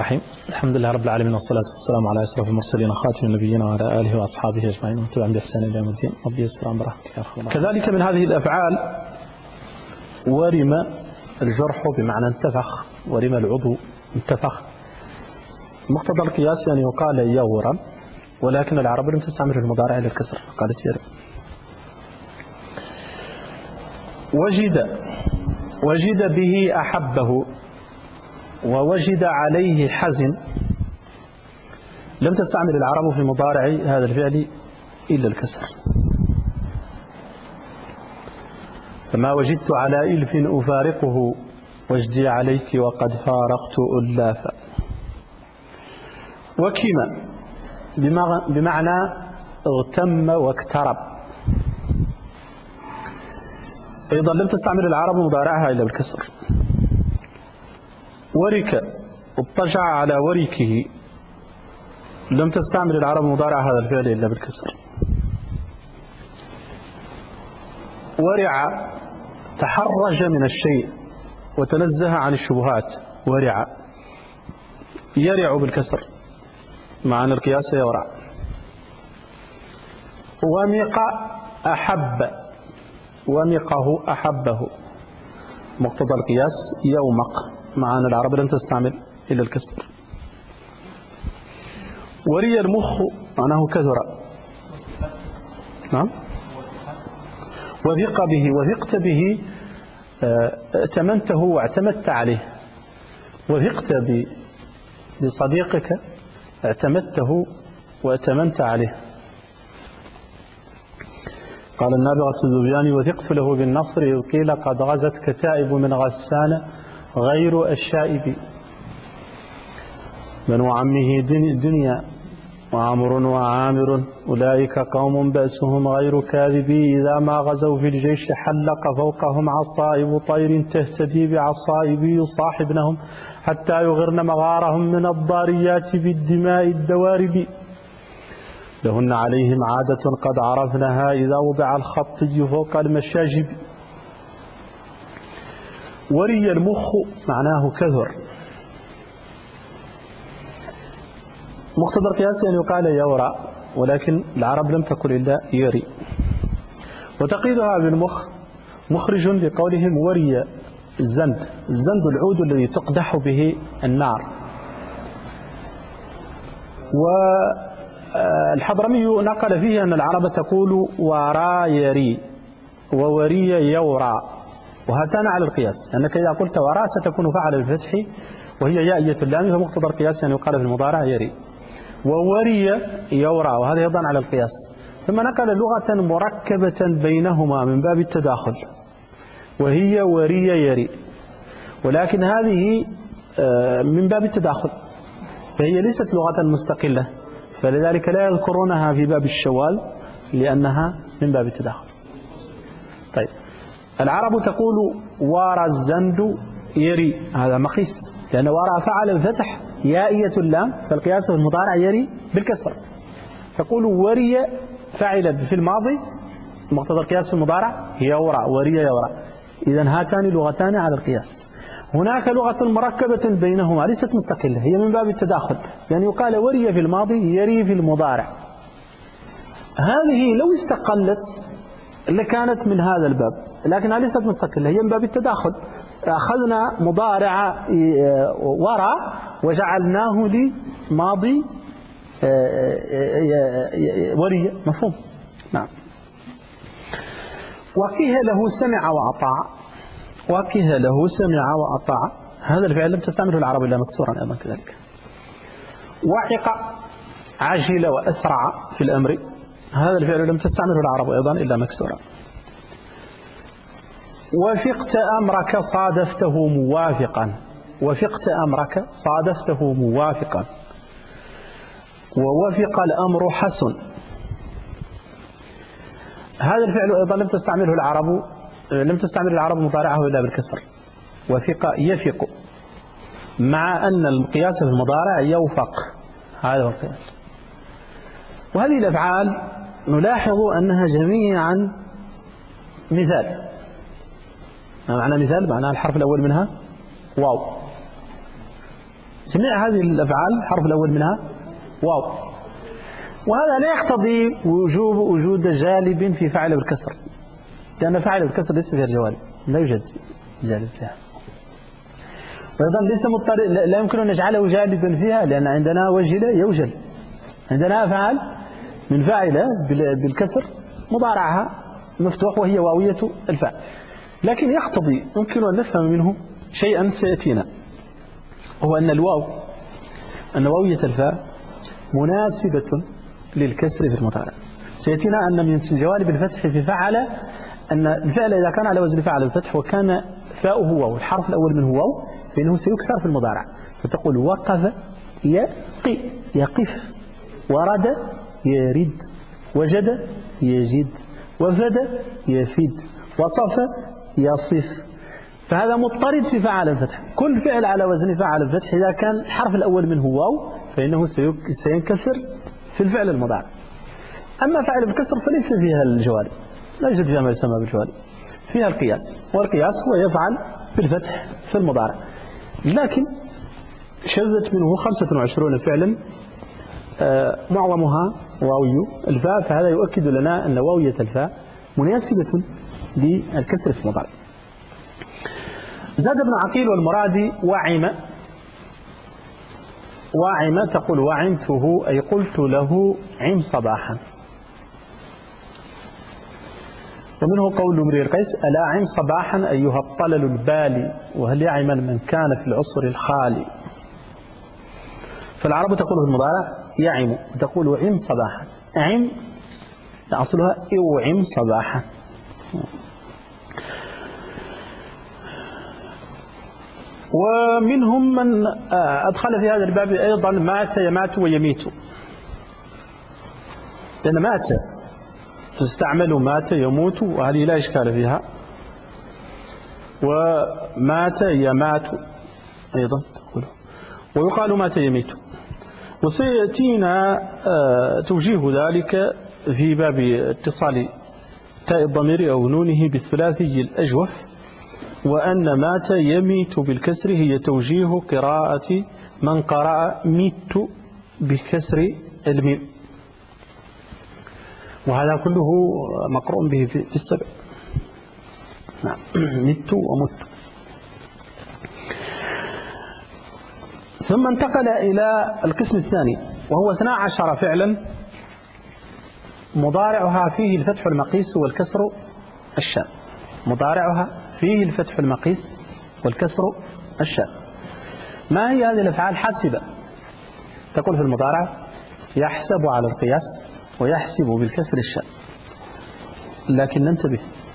الرحيم. الحمد لله رب العالمين، والصلاة والسلام على أشرف المرسلين خاتم النبيين وعلى آله وأصحابه أجمعين ومن تبعهم بإحسان إلى يوم الدين. ربي السلام برحمتك يا رب. كذلك من هذه الأفعال ورم الجرح بمعنى انتفخ، ورم العضو انتفخ. مقتضى القياس يعني يقال يورم، ولكن العرب لم تستعمل المضارع للكسر قالت يرم. وجد به أحبه، ووجد عليه حزن. لم تستعمل العرب في مضارع هذا الفعل إلا الكسر. فما وجدت على إلف أفارقه، وجدي عليك وقد فارقت ألافا. وكما بمعنى اغتم واقترب، أيضا لم تستعمل العرب مضارعها إلا بالكسر. ورك اضطجع على وركه، لم تستعمل العرب مضارع هذا الفعل إلا بالكسر. ورع تحرج من الشيء وتنزه عن الشبهات، ورع. يرع بالكسر معنى القياس يورع. ومق أحب، ومقه أحبه، مقتضى القياس يومق، معنى العرب لم تستعمل إلا الكسر. وري المخ معناه كثر. نعم. وثق به، وثقت به ائتمنته واعتمدت عليه. وثقت بصديقك اعتمدته وائتمنت عليه. قال النابغة الذبياني: وثقت له بالنصر إذ قيل قد غزت كتائب من غسان غير الشائب. بنو عمه دنيا وعمر وعامر، أولئك قوم بأسهم غير كاذب. إذا ما غزوا في الجيش حلق فوقهم عصائب طير تهتدي بعصائب، يصاحبنهم حتى يغرن مغارهم من الضاريات بالدماء الدوارب. لهن عليهم عادة قد عرفناها، إذا وضع الخطي فوق المشاجب. وري المخ معناه كثر. مقتضى القياس أن يقال يورى، ولكن العرب لم تقل إلا يري. وتقييدها بالمخ مخرج لقولهم وري الزند. الزند العود الذي تقدح به النار. والحضرمي نقل فيه أن العرب تقول ورا يري ووري يورى، وهاتان على القياس، لأنك إذا قلت ورا ستكون فعل الفتح وهي يائية اللام، فمقتضى القياس أن يقال في المضارع يري. ووري يورى، وهذا أيضا على القياس. ثم نقل لغة مركبة بينهما من باب التداخل، وهي وري يري، ولكن هذه من باب التداخل، فهي ليست لغة مستقلة، فلذلك لا يذكرونها في باب الشواذ لأنها من باب التداخل. طيب، العرب تقول وارى الزند يري، هذا مقيس، لأن وارى فعل الفتح يائية اللام، فالقياس في المضارع يري بالكسر. تقول وري فعل في الماضي، مقتضى القياس في المضارع يورى، وري يورى. إذن هاتان لغتان على القياس. هناك لغة مركبة بينهما ليست مستقلة، هي من باب التداخل، يعني يقال وري في الماضي يري في المضارع. هذه لو استقلت لكانت من هذا الباب، لكنها ليست مستقلة، هي من باب التداخل. أخذنا مضارع ورى وجعلناه لماضي وري، مفهوم؟ نعم. وكه له سمع وأطاع، وكه له سمع وأطاع، هذا الفعل لم تستعمله العرب إلا مكسورا أيضا كذلك. وعق عجل وأسرع في الأمر، هذا الفعل لم تستعمله العرب أيضا إلا مكسورا. وفقت أمرك صادفته موافقا، وفقت أمرك صادفته موافقا. ووفق الأمر حسن، هذا الفعل أيضا لم تستعمل العرب مضارعه إلا بالكسر. وفق يفق، مع أن القياس في المضارع يوفق، هذا هو القياس. وهذه الأفعال نلاحظ أنها جميعا مثال. معنى مثال؟ معنى الحرف الأول منها واو، جميع هذه الأفعال الحرف الأول منها واو، وهذا لا يقتضي وجود جالب في فعل بالكسر، لأن فعل بالكسر ليس فيها الجوالب، لا يوجد جالب فيها. وأيضا ليس مضطر، لا يمكن أن نجعله جالبا فيها، لأن عندنا وجل يوجل، عندنا أفعال من فاعلة بالكسر مضارعها مفتوح وهي واوية الفاء، لكن يقتضي يمكن أن نفهم منه شيئا سيأتينا، هو أن أن واوية الفاء مناسبة للكسر في المضارع. سيأتينا أن من جوانب الفتح في فعل أن الفعل إذا كان على وزن فعل الفتح وكان فاؤه واو، الحرف الأول منه واو، فإنه سيكسر في المضارع، فتقول وقف يقف، ورد يرد، وجد يجد، وفد يفيد، وصف يصف. فهذا مضطرد في فعل الفتح. كل فعل على وزن فعل الفتح إذا كان الحرف الأول منه واو فإنه سينكسر في الفعل المضارع. أما فعل بالكسر فليس فيها الجوالب، لا يوجد فيها ما يسمى بالجوالب، فيها القياس، والقياس هو يفعل بالفتح في المضارع. لكن شذت منه 25 فعلا معظمها واوي الفاء، فهذا يؤكد لنا أن واوية الفاء مناسبة للكسر في المضارع. زاد ابن عقيل والمرادي وعم تقول وعمته أي قلت له عم صباحا. ومنه قول امرئ القيس ألا عم صباحا أيها الطلل البالي وهل يعمل من كان في العصر الخالي. فالعرب تقول في المضارع يعم، تقول عم صباحا، عم أصلها اوعم صباحا. ومنهم من أدخل في هذا الباب أيضا مات يمات ويميت، لأن مات تستعمل مات يموت وهذه لا إشكال فيها، ومات يمات أيضا تقول، ويقال مات يميت. وسيأتينا توجيه ذلك في باب اتصال تاء الضمير أو نونه بالثلاثي الأجوف، وأن مات يميت بالكسر هي توجيه قراءة من قرأ ميت بكسر الميم، وهذا كله مقروء به في السبع. نعم ميت ومت. ثم انتقل إلى القسم الثاني وهو 12 فعلا مضارعها فيه الفتح المقيس والكسر الشاذ. مضارعها فيه الفتح المقيس والكسر الشاذ. ما هي هذه الأفعال؟ حسب، تقول في المضارع يحسب على القياس ويحسب بالكسر الشاذ. لكن ننتبه،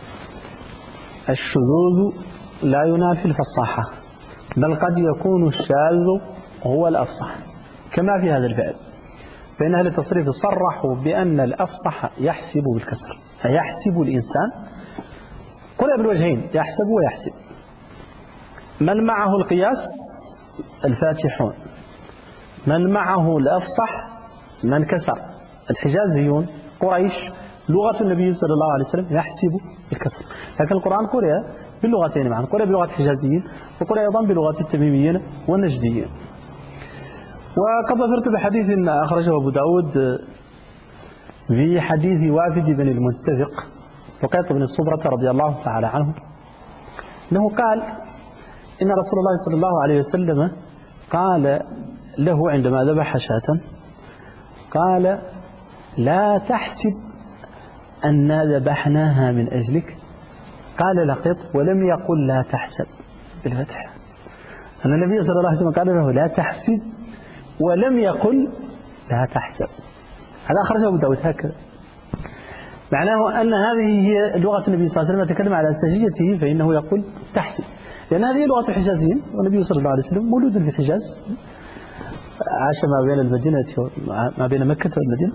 الشذوذ لا ينافي الفصاحة، بل قد يكون الشاذ هو الأفصح كما في هذا الفعل. فإن أهل التصريف صرحوا بأن الأفصح يحسب بالكسر، فيحسب الإنسان قل بالوجهين، يحسب ويحسب. من معه القياس الفاتحون، من معه الأفصح من كسر. الحجازيون قريش لغة النبي صلى الله عليه وسلم يحسب بالكسر، لكن القرآن قرأ باللغتين معا، قرأ بلغة الحجازيين وقرأ أيضا بلغة التميميين والنجديين. وقد ظفرت بحديث أخرجه أبو داود في حديث وافد بن المنتفق وقيط بن الصبرة رضي الله تعالى عنه، أنه قال إن رسول الله صلى الله عليه وسلم قال له عندما ذبح شاة، قال لا تحسب أننا ذبحناها من أجلك، قال لقط ولم يقل لا تحسب بالفتح. أن النبي صلى الله عليه وسلم قال له لا تحسب ولم يقل لا تحسب. هذا أخرجه أبو داود هكذا، معناه أن هذه هي لغة النبي صلى الله عليه وسلم. يتكلم على سجيته فإنه يقول تحسب، لأن هذه لغة الحجازيين، والنبي صلى الله عليه وسلم مولود في الحجاز، عاش ما بين المدينة ما بين مكة والمدينة.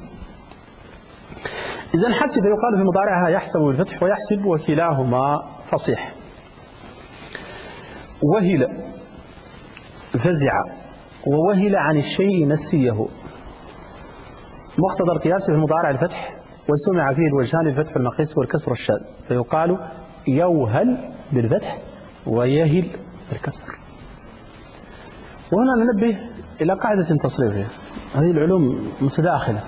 إذن حسب يقال في مضارعها يحسب بالفتح ويحسب، وكلاهما فصيح. وهل فزع، ووهل عن الشيء نسيه، مقتضى القياس في المضارع الفتح، وسمع فيه الوجهان الفتح المقيس والكسر الشاذ، فيقال يوهل بالفتح ويهل بالكسر. وهنا ننبه إلى قاعدة تصريفية. هذه العلوم متداخلة.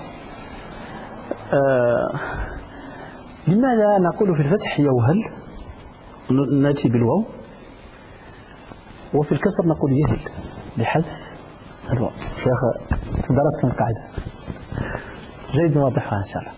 لماذا نقول في الفتح يوهل نأتي بالواو، وفي الكسر نقول يهل لحذف الواو؟ شيخ درست القاعدة جيد نوضحها إن شاء الله.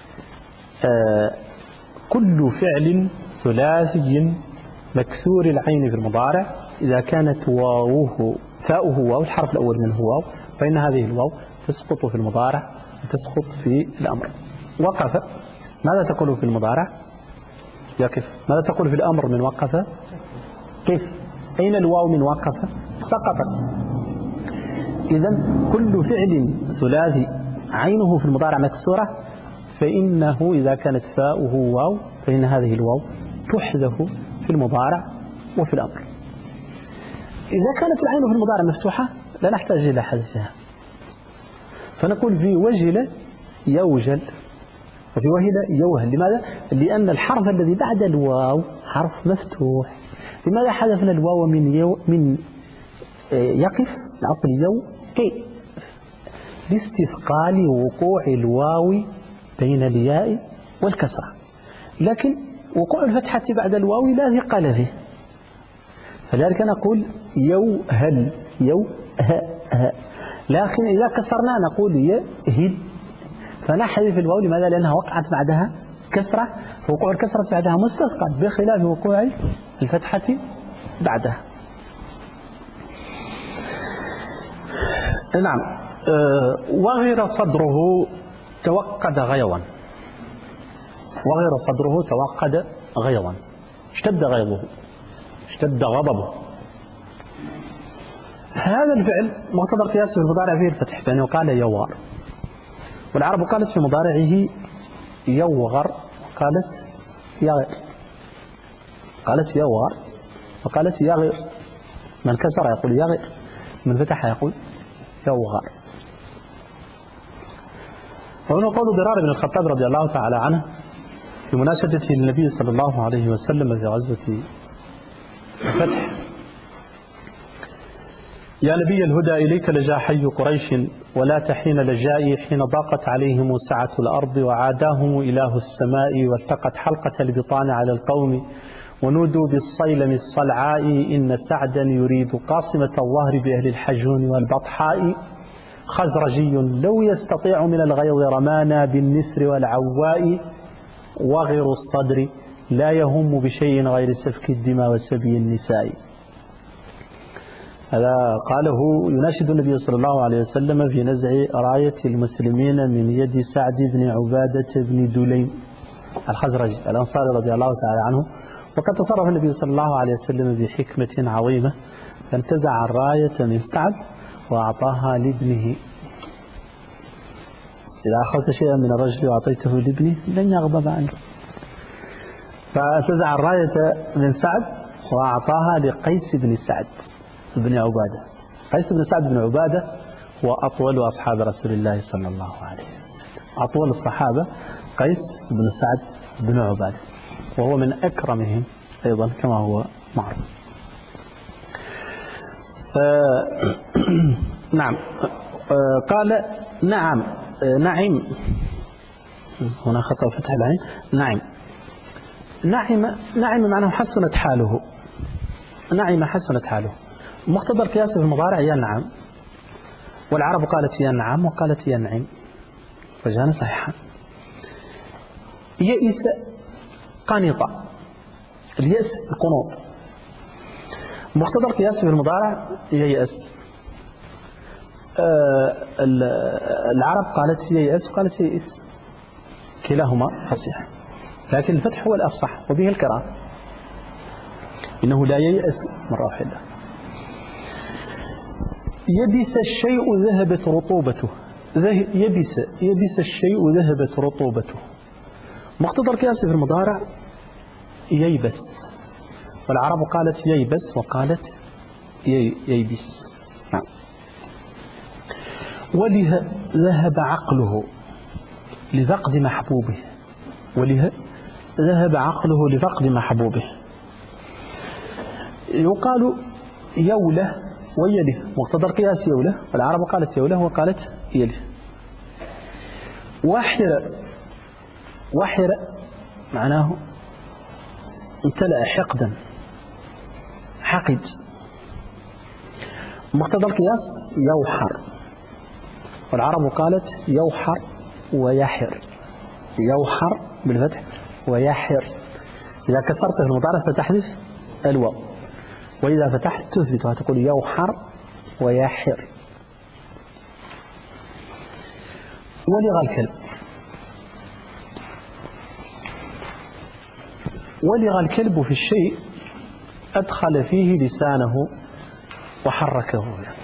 كل فعل ثلاثي مكسور العين في المضارع إذا كانت واوه تاؤه واو، الحرف الأول منه واو، فإن هذه الواو تسقط في المضارع وتسقط في الأمر. وقف، ماذا تقول في المضارع؟ يقف. ماذا تقول في الأمر من وقف؟ قف. أين الواو من وقف؟ سقطت. إذن كل فعل ثلاثي عينه في المضارع مكسورة فإنه إذا كانت فاؤه واو فإن هذه الواو تحذف في المضارع وفي الأمر. إذا كانت العين في المضارع مفتوحة لا نحتاج إلى حذفها، فنقول في وجل يوجل وفي وهل يوهل. لماذا؟ لأن الحرف الذي بعد الواو حرف مفتوح. لماذا حذفنا الواو من يقف الأصل يو كي؟ لاستثقال وقوع الواو بين الياء والكسرة، لكن وقوع الفتحة بعد الواو لا ثقل فيه، فلذلك نقول يوهل يوهل. لكن إذا كسرنا نقول يهل، فنحذف الواو. لماذا؟ لأنها وقعت بعدها كسرة، فوقوع الكسرة بعدها مستثقل بخلاف وقوع الفتحة بعدها. نعم. وغير صدره توقد غيظا. وغير صدره توقد غيظا، اشتد غيظه، اشتد غضبه. هذا الفعل مقتضى القياس في المضارع فيه الفتح، فإنه قال يوغر، والعرب قالت في مضارعه يوغر وقالت يغير، قالت يوغر وقالت يغير. من كسر يقول يغير، من فتح يقول يوغر. وهنا قول ضرار بن الخطاب رضي الله تعالى عنه في مناشدته للنبي صلى الله عليه وسلم في غزوة الفتح: يا نبي الهدى إليك لجا حي قريش، ولا تحين لجائي حين ضاقت عليهم سعة الأرض، وعاداهم إله السماء، والتقت حلقة البطان على القوم، ونودوا بالصيلم الصلعاء، إن سعدا يريد قاصمة الظهر بأهل الحجون والبطحاء، خزرجي لو يستطيع من الغيظ رمانا بالنسر والعواء، وغير الصدر لا يهم بشيء غير سفك الدماء وسبي النساء. هذا قاله يناشد النبي صلى الله عليه وسلم في نزع راية المسلمين من يد سعد بن عبادة بن دليم الخزرجي الأنصاري رضي الله تعالى عنه. وقد تصرف النبي صلى الله عليه وسلم بحكمة عظيمة، فانتزع الراية من سعد وأعطاها لابنه. إذا أخذت شيئا من الرجل وأعطيته لابنه لن يغضب عنه، فانتزع الراية من سعد وأعطاها لقيس بن سعد بن عبادة. قيس بن سعد بن عبادة هو أطول أصحاب رسول الله صلى الله عليه وسلم، أطول الصحابة قيس بن سعد بن عبادة، وهو من أكرمهم أيضا كما هو معروف. نعم. قال نعم نعم، هنا خطأ فتح العين. نعم نعم معناه حسنت حاله، نعم حسنت حاله. مقتضى القياس في المضارع ينعم، والعرب قالت ينعم وقالت ينعم، فجاءنا صحيحا. يئس قنطة، اليأس القنوط. مقتضى القياس في المضارع ييأس. العرب قالت ييأس وقالت يئس، كلاهما فصيح، لكن الفتح هو الأفصح وبه الكرام. إنه لا ييأس مرة واحدة. يبس الشيء ذهبت رطوبته، يبس الشيء ذهبت رطوبته. مقتضى القياس في المضارع ييبس، والعرب قالت ييبس وقالت ييبس. نعم. وله ذهب عقله لفقد محبوبه، وله ذهب عقله لفقد محبوبه. يقال يوله ويله، مقتضى القياس يوله، والعرب قالت يوله وقالت يله. وحر معناه امتلأ حقدا، حقد. مقتضى القياس يوحر، والعرب قالت يوحر ويحر، يوحر بالفتح ويحر. إذا كسرته المضارع ستحذف الواو، وإذا فتحت تثبتها تقول يوحر ويحر. ولغ الكلب، ولغ الكلب في الشيء أدخل فيه لسانه وحركه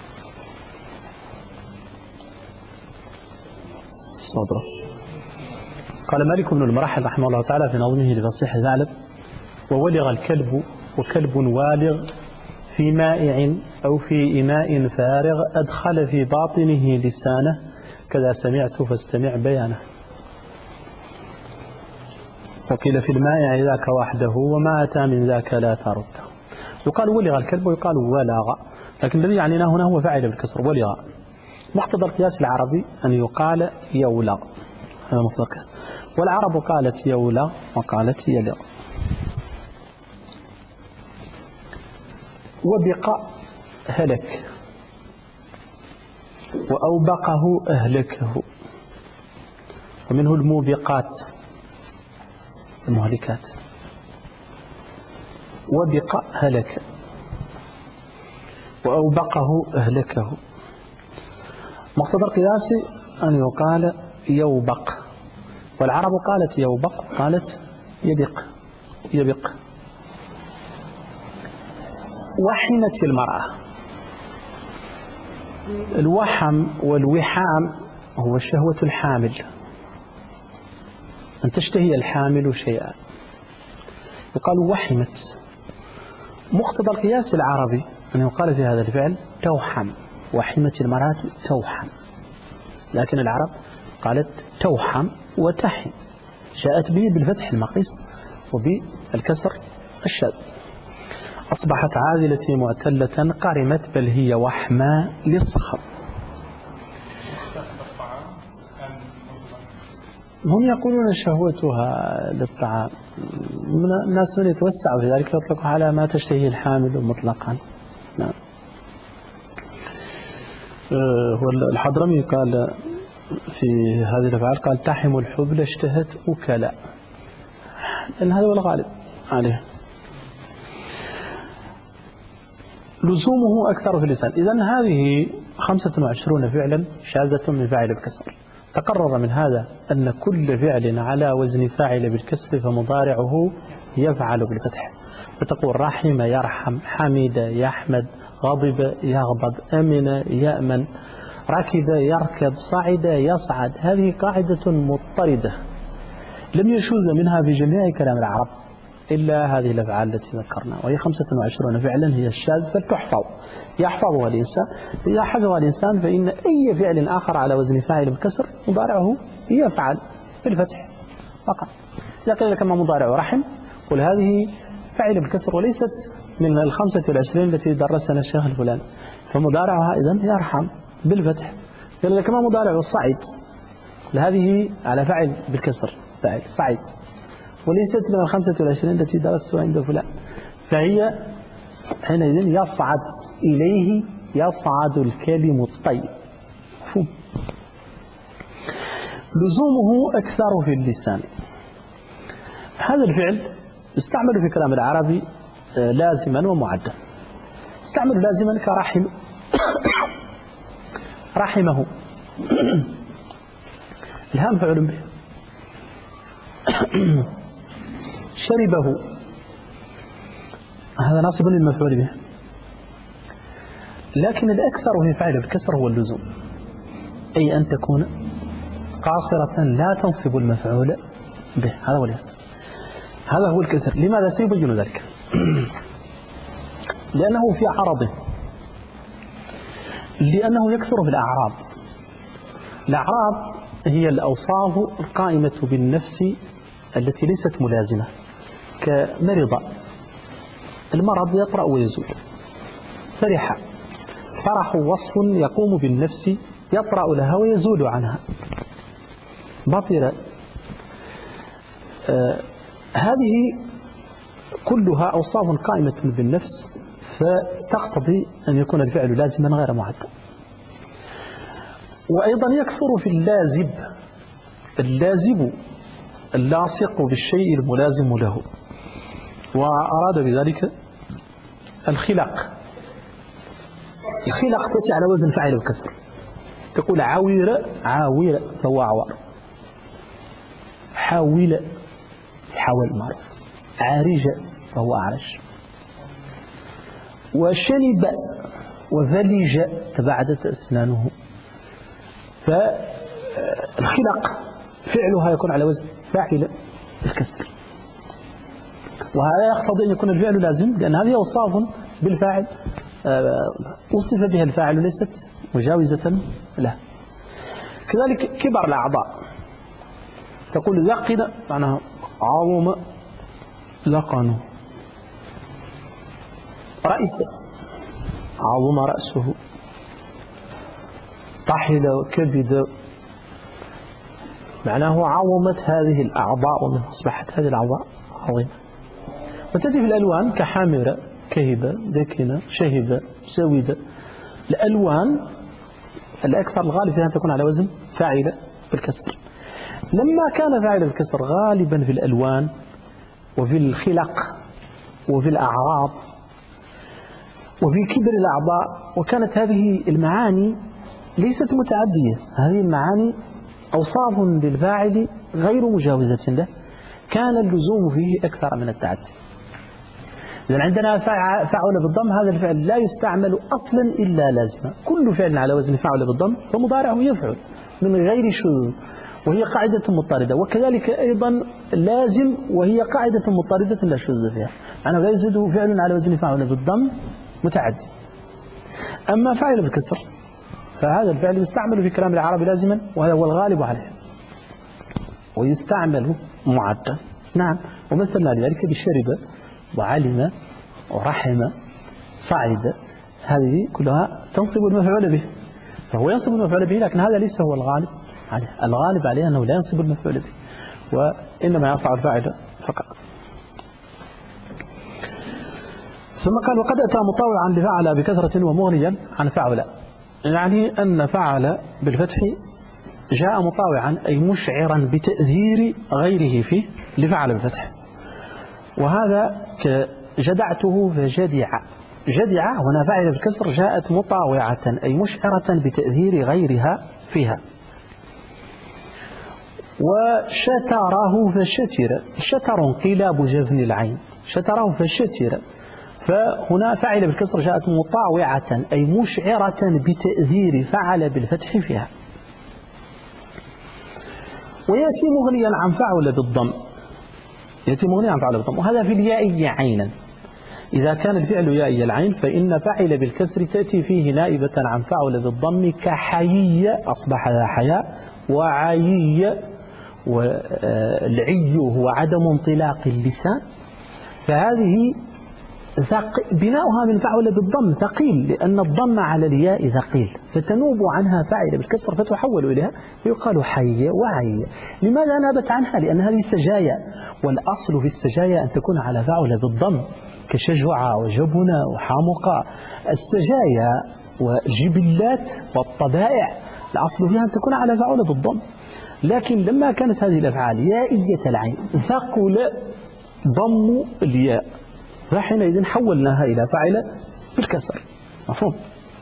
صدره. قال مالك بن المراحل رحمه الله تعالى في نظمه لفصيح الثعلب: وولغ الكلب، وكلب والغ في مائع أو في إناء فارغ أدخل في باطنه لسانه كذا سمعت فاستمع بيانه. وقيل في المائع ذاك وحده وما أتى من ذاك لا ترده. يقال ولغ الكلب ويقال ولغ، لكن الذي يعنيناه هنا هو فاعل بالكسر ولغ. مقتضى القياس العربي أن يقال يولغ، هذا مقتضى القياس، والعرب قالت يولغ وقالت يلغ. وبق هلك، وأوبقه أهلكه، ومنه الموبقات المهلكات. وبق هلك وأوبقه أهلكه. مقتضى القياس أن يقال يوبق، والعرب قالت يوبق قالت يبق يبق. وحمت المرأة. الوحم والوحام هو الشهوة الحامل، أن تشتهي الحامل شيئا، يقال وحمت. مقتضى القياس العربي أن يقال في هذا الفعل توحم، وحمت المرأة توحم، لكن العرب قالت توحم وتحم، جاءت به بالفتح المقيس وبالكسر الشاذ. أصبحت عاذلتي معتلة قرمت بل هي وحماء للصخر. هم يقولون شهوتها للطعام، الناس من يتوسعوا في ذلك يطلق على ما تشتهيه الحامل مطلقا. نعم. الحضرمي قال في هذه الأفعال قال تحم الحبل اشتهت أكلا، لأن هذا هو الغالب عليه. لزومه أكثر في اللسان. إذن هذه 25 فعلا شاذة من فاعل بالكسر. تقرر من هذا أن كل فعل على وزن فاعل بالكسر فمضارعه يفعل بالفتح، فتقول رحم يرحم، حمد يحمد، غضب يغضب، أمن يأمن، ركب يركب، صعد يصعد. هذه قاعدة مضطردة لم يشذ منها في جميع كلام العرب إلا هذه الأفعال التي ذكرنا، وهي 25 فعلا هي الشاذ فلتحفظ، يحفظها الإنسان. إذا حفظها الإنسان فإن أي فعل آخر على وزن فاعل بالكسر مضارعه يفعل بالفتح فقط. إذا قيل لك ما مضارع رحم قل هذه فاعل بالكسر وليست من 25 التي درسنا الشيخ الفلاني، فمضارعها إذن يرحم بالفتح. قيل لك ما مضارع صعد، هذه على فاعل بالكسر، فاعل صعد، وليست من 25 التي درستها عند فلان، فهي حينئذ يصعد إليه، يصعد الكلم الطيب. لزومه أكثر في اللسان. هذا الفعل يستعمل في كلام العربي لازما ومعدا. يستعمل لازما كرحم رحمه، الهام فعل به. شربه هذا ناصب للمفعول به، لكن الأكثر في فعل الكسر هو اللزوم، أي أن تكون قاصرة لا تنصب المفعول به، هذا هو اليسر، هذا هو الكثر. لماذا؟ سيبين ذلك. لأنه في عرضه، لأنه يكثر في الأعراض. الأعراض هي الأوصاف القائمة بالنفس التي ليست ملازمة، كمرض، المرض يطرأ ويزول، فرح، والفرح وصف يقوم بالنفس يطرأ لها ويزول عنها باطلا. هذه كلها أوصاف قائمة بالنفس، فتقتضي أن يكون الفعل لازما غير معدل. وأيضا يكثر في اللازم اللاصق بالشيء الملازم له، وأراد بذلك الخلق تأتي على وزن فاعل الكسر. تقول عاوير فهو عوار، حاول معروف، عارج فهو أعرج، وشنب وفلج تباعدت أسنانه. فالخلق فعلها يكون على وزن فاعل الكسر، وهذا يقتضي أن يكون الفعل لازم، لأن هذه أوصاف بالفاعل وصف بها الفاعل ليست مجاوزة له. كذلك كبر الأعضاء، تقول لقن معناها عظم لقنه، رأس عظم رأسه، طحل وكبد معناه عظمت هذه الأعضاء ومن أصبحت هذه الأعضاء عظيمة. وتأتي في الألوان كحامرة كهبة دكنة شهبة سودة. الألوان الأكثر الغالب فيها تكون على وزن فاعلة بالكسر. لما كان فاعل الكسر غالبا في الألوان وفي الخلق وفي الأعراض وفي كبر الأعضاء، وكانت هذه المعاني ليست متعدية، هذه المعاني أوصاف للفاعل غير مجاوزة له، كان اللزوم فيه أكثر من التعدي. إذن عندنا فعل بالضم، هذا الفعل لا يستعمل أصلا إلا لازما. كل فعل على وزن فعل بالضم فمضارعه يفعل من غير شذوذ، وهي قاعدة مضطردة. وكذلك أيضا لازم وهي قاعدة مضطردة لا شذوذ فيها، معناه لا يزيده فعل على وزن فعل بالضم متعدي. أما فاعل بالكسر فهذا الفعل يستعمل في كلام العرب لازما، وهذا هو الغالب عليه، ويستعمل معدا. نعم، ومثلنا لذلك بشرب وعلم ورحم صعد، هذه كلها تنصب المفعول به، فهو ينصب المفعول به، لكن هذا ليس هو الغالب عليه. الغالب عليه أنه لا ينصب المفعول به، وإنما يرفع الفاعل فقط. ثم قال وقد أتى مطاوعا لفعل بكثرة ومغنيا عن فعل، يعني أن فعل بالفتح جاء مطاوعا أي مشعرا بتأثير غيره فيه لفعل بالفتح، وهذا كجدعته فجدع. جدع هنا فعل بالكسر جاءت مطاوعة أي مشعرة بتأثير غيرها فيها. وشتره فشتر، شتر انقلاب جفن العين، شتره فشتر، فهنا فعل بالكسر جاءت مطاوعة أي مشعرة بتأثير فعل بالفتح فيها. ويأتي مغنيا عن فعل بالضم، يأتي مغنيا عن فعل بالضم، وهذا في الياء عينا. إذا كان الفعل ياء العين فإن فعل بالكسر تأتي فيه نائبة عن فعل بالضم، كحيي أصبح ذا حياء، وعيي، والعي هو عدم انطلاق اللسان، فهذه بناؤها من فعل بالضم ثقيل، لأن الضم على الياء ثقيل، فتنوب عنها فاعل بالكسر فتحول إليها فيقال حي وعي. لماذا نابت عنها؟ لأن هذه سجايا، والأصل في السجايا أن تكون على فعل بالضم، كشجوع وجبن وحامقة. السجايا والجبلات والطبائع الأصل فيها أن تكون على فعل بالضم، لكن لما كانت هذه الأفعال يائية العين ثقل ضم الياء، فحينئذ حولناها إلى فاعل بالكسر. مفهوم؟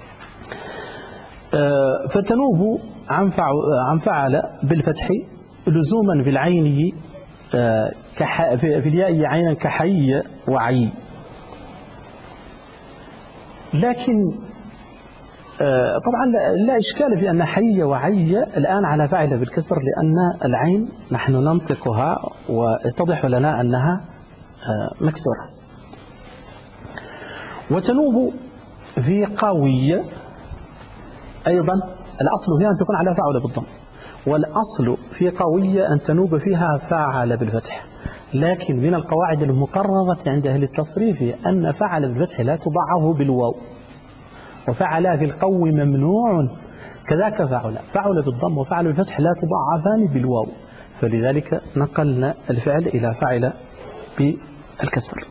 فتنوب عن فعل بالفتح لزوما في العين، في الياء عينا كحي وعي. لكن طبعا لا إشكال في أن حي وعي الآن على فاعل بالكسر، لأن العين نحن ننطقها ويتضح لنا أنها مكسورة. وتنوب في قوية أيضا الأصل فيها أن تكون على فاعل بالضم، والأصل في قوية أن تنوب فيها فاعل بالفتح، لكن من القواعد المقررة عند أهل التصريف أن فاعل بالفتح لا تضعه بالواو، وفعل في القو ممنوع كذاك فعل بالضم وفعل بالفتح لا تضاعفان بالواو، فلذلك نقلنا الفعل إلى فعل بالكسر.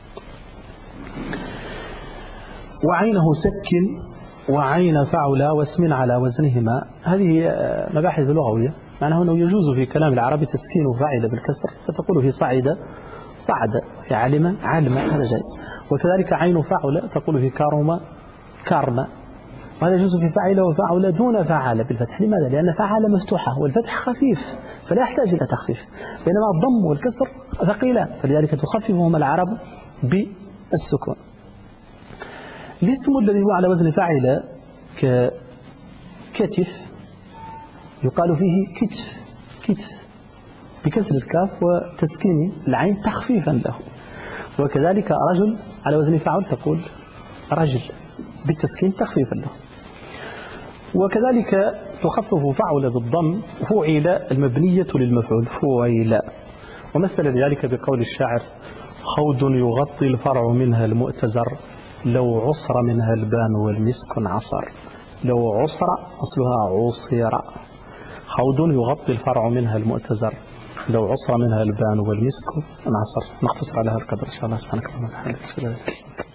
وعينه سكن وعين فعل واسم على وزنهما، هذه مباحث لغوية، معناه أنه يجوز في كلام العربي تسكين فعل بالكسر، فتقول في صعد، في علم، هذا جائز. وكذلك عين فعل تقول في كرم، وهذا يجوز في فعل وفعل دون فعل بالفتح. لماذا؟ لأن فعل مفتوحة والفتح خفيف فلا يحتاج إلى تخفيف، بينما الضم والكسر ثقيلان، فلذلك تخففهما العرب بالسكون. الاسم الذي هو على وزن فاعل ككتف يقال فيه كتف بكسر الكاف وتسكين العين تخفيفا له. وكذلك رجل على وزن فاعل تقول رجل بالتسكين تخفيفا له. وكذلك تخفف فعل بالضم فعل المبنية للمفعول فعل. ومثل ذلك بقول الشاعر: خوض يغطي الفرع منها المؤتزر، لو عصر منها البان والمسك عصر. لو عصر أصلها عصير، خوض يغطي الفرع منها المؤتزر، لو عصر منها البان والمسك عصر. نختصر على هذا القدر إن شاء الله. سبحانك اللهم وبحمدك.